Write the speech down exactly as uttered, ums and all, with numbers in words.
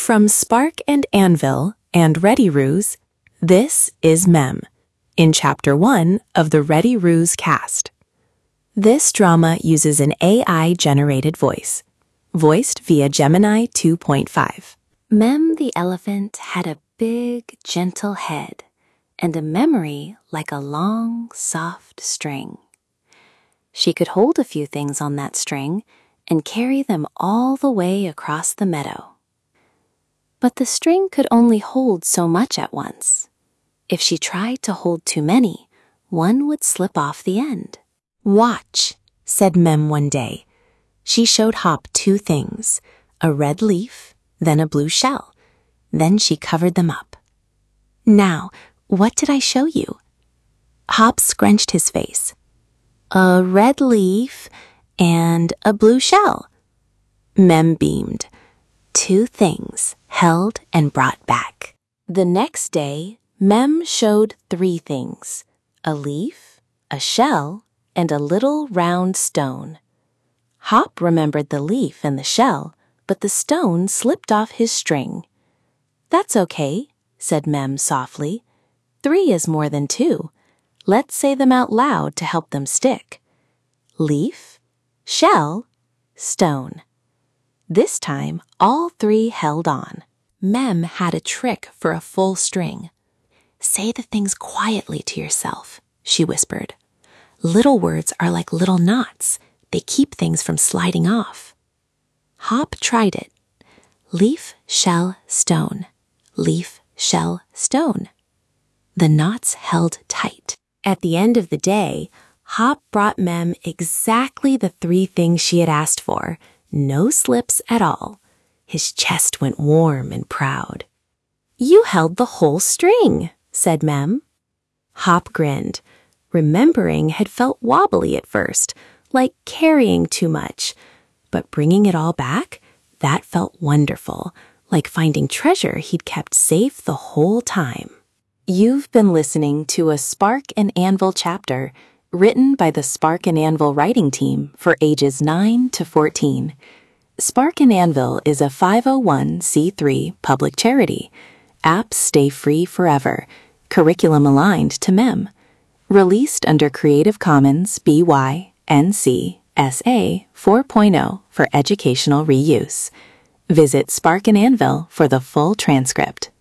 From Spark and Anvil and ReadyRuse, this is Mem, in Chapter one of the ReadyRuse cast. This drama uses an A I-generated voice, voiced via Gemini two point five. Mem the elephant had a big, gentle head and a memory like a long, soft string. She could hold a few things on that string and carry them all the way across the meadow. But the string could only hold so much at once. If she tried to hold too many, one would slip off the end. "Watch," said Mem one day. She showed Hop two things, a red leaf, then a blue shell. Then she covered them up. "Now, what did I show you?" Hop scrunched his face. "A red leaf and a blue shell." Mem beamed. Two things held and brought back. The next day, Mem showed three things, a leaf, a shell, and a little round stone. Hop remembered the leaf and the shell, but the stone slipped off his string. "That's okay," said Mem softly. "Three is more than two. Let's say them out loud to help them stick. Leaf, shell, stone." This time, all three held on. Mem had a trick for a full string. "Say the things quietly to yourself," she whispered. "Little words are like little knots. They keep things from sliding off." Hop tried it. Leaf, shell, stone. Leaf, shell, stone. The knots held tight. At the end of the day, Hop brought Mem exactly the three things she had asked for. No slips at all. His chest went warm and proud. "You held the whole string," said Mem. Hop grinned. Remembering had felt wobbly at first, like carrying too much. But bringing it all back, that felt wonderful, like finding treasure he'd kept safe the whole time. You've been listening to a Spark and Anvil chapter written by the Spark and Anvil writing team for ages nine to fourteen. Spark and Anvil is a five oh one c three public charity. Apps stay free forever. Curriculum aligned to Mem. Released under Creative Commons B Y N C S A four point oh for educational reuse. Visit Spark and Anvil for the full transcript.